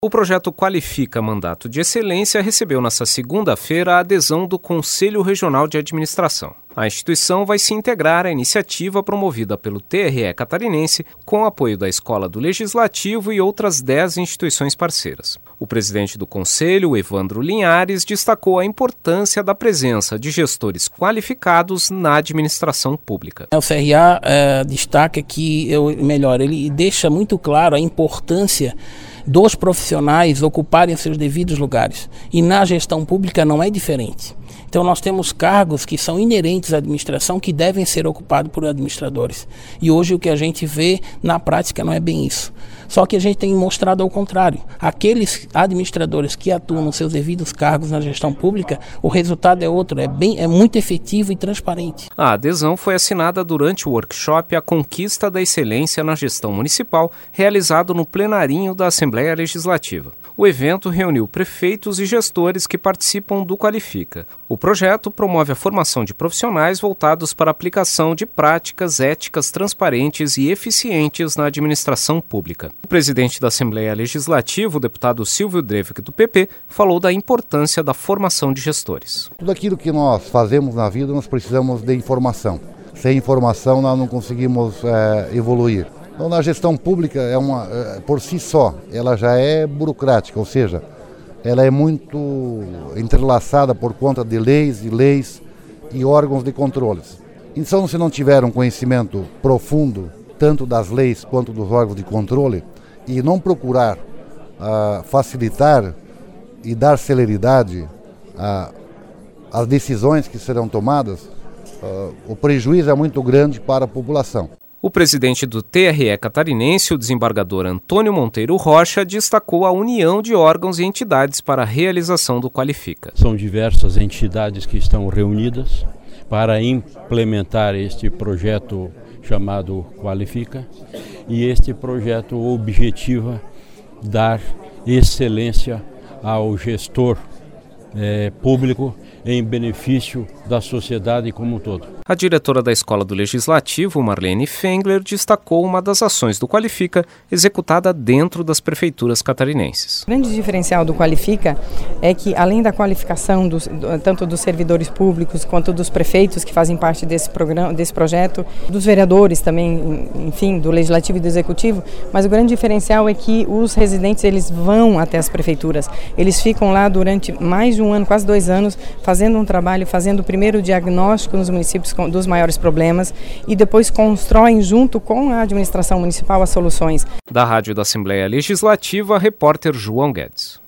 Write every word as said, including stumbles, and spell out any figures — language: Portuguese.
O projeto Qualifica Mandato de Excelência recebeu nesta segunda-feira a adesão do Conselho Regional de Administração. A instituição vai se integrar à iniciativa promovida pelo T R E catarinense com apoio da Escola do Legislativo e outras dez instituições parceiras. O presidente do Conselho, Evandro Linhares, destacou a importância da presença de gestores qualificados na administração pública. O C R A é, destaca que, eu, melhor, ele deixa muito claro a importância dos profissionais ocuparem seus devidos lugares. E na gestão pública não é diferente. Então nós temos cargos que são inerentes à administração que devem ser ocupados por administradores. E hoje o que a gente vê na prática não é bem isso. Só que a gente tem mostrado ao contrário. Aqueles administradores que atuam nos seus devidos cargos na gestão pública, o resultado é outro, é, bem, é muito efetivo e transparente. A adesão foi assinada durante o workshop A Conquista da Excelência na Gestão Municipal, realizado no plenarinho da Assembleia Legislativa. O evento reuniu prefeitos e gestores que participam do Qualifica. O projeto promove a formação de profissionais voltados para a aplicação de práticas éticas transparentes e eficientes na administração pública. O presidente da Assembleia Legislativa, o deputado Silvio Drevik, do P P, falou da importância da formação de gestores. Tudo aquilo que nós fazemos na vida, nós precisamos de informação. Sem informação, nós não conseguimos é, evoluir. Então, na gestão pública, é uma, é, por si só, ela já é burocrática, ou seja, ela é muito entrelaçada por conta de leis e leis e órgãos de controles. Então, se não tiver um conhecimento profundo, tanto das leis quanto dos órgãos de controle, e não procurar uh, facilitar e dar celeridade uh, às decisões que serão tomadas, uh, o prejuízo é muito grande para a população. O presidente do T R E catarinense, o desembargador Antônio Monteiro Rocha, destacou a união de órgãos e entidades para a realização do Qualifica. São diversas entidades que estão reunidas para implementar este projeto chamado Qualifica, e este projeto objetiva dar excelência ao gestor eh, público em benefício da sociedade como um todo. A diretora da Escola do Legislativo, Marlene Fengler, destacou uma das ações do Qualifica executada dentro das prefeituras catarinenses. O grande diferencial do Qualifica é que, além da qualificação dos, tanto dos servidores públicos quanto dos prefeitos que fazem parte desse programa, desse projeto, dos vereadores também, enfim, do Legislativo e do Executivo, mas o grande diferencial é que os residentes eles vão até as prefeituras. Eles ficam lá durante mais de um ano, quase dois anos, fazendo um trabalho, fazendo o primeiro diagnóstico nos municípios dos maiores problemas e depois constroem junto com a administração municipal as soluções. Da Rádio da Assembleia Legislativa, repórter João Guedes.